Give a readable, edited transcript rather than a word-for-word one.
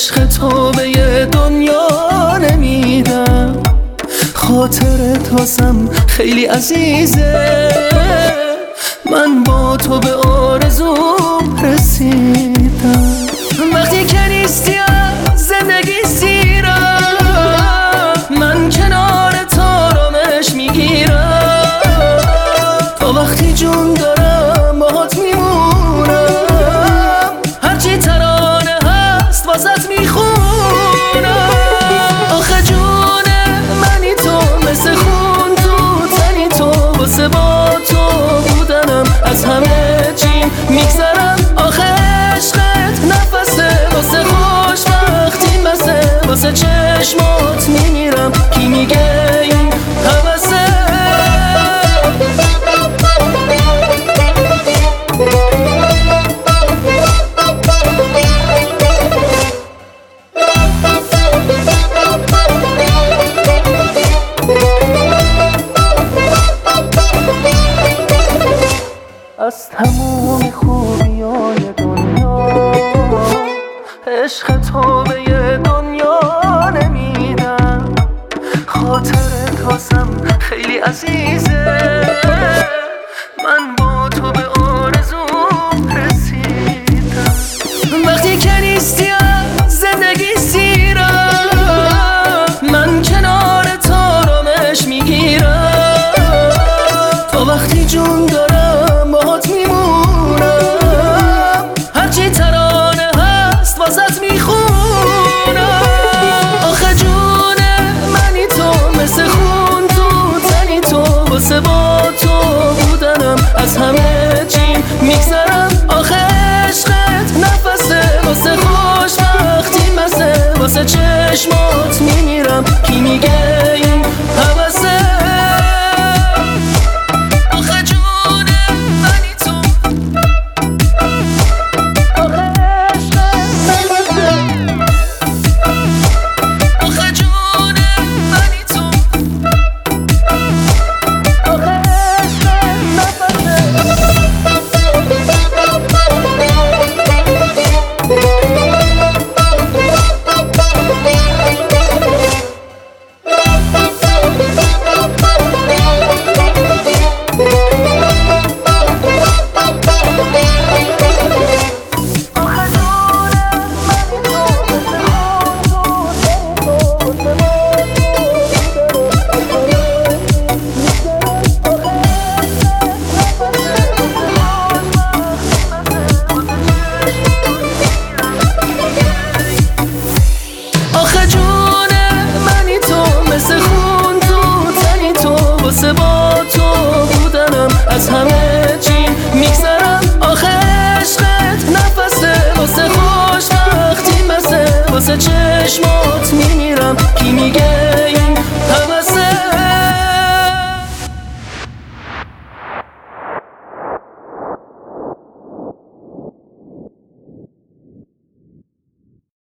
عشق تو به یه دنیا نمیدم، خاطر تاسم خیلی عزیزه، من با تو به آرزوم رسیدم. وقتی که نیستی از زندگی سیرم، من کنار تو آرامش میگیرم، تا وقتی جون دارم باهات میمونم، هرچی ترانه هست واسط میخونم. آخه جون منی تو، مثل خون تو تنی تو، واسه با تو بودنم از همه چیم میگذرم. آخه عشقت نفسه، واسه خوشبختی مسه، واسه چشمات میمیرم، کی میگه این هوسه؟ از تموم خوبیای دنیا عشق تو به یه دنیا نمیدم، خاطر تاسم خیلی عزیزه، من با تو به آرزوم رسیدم. وقتی که نیستی از زندگی سیرم، من کنار تو آرامش میگیرم، تا وقتی جون دارم باهات میمونم، هرچی ترانه هست واسط میخونم. آخه جون منی تو، مثل خون تو تنی تو، واسه با تو بودنم از همه چیم میگذرم. آخه عشقت نفسه، واسه خوشبختی مسه، واسه چشمات میمیرم، کی میگه این هوسه؟ از همه چی میگذرم. آخه عشقت نفسه، واسه خوشبختی مسه، واسه چشمات میمیرم، کی میگه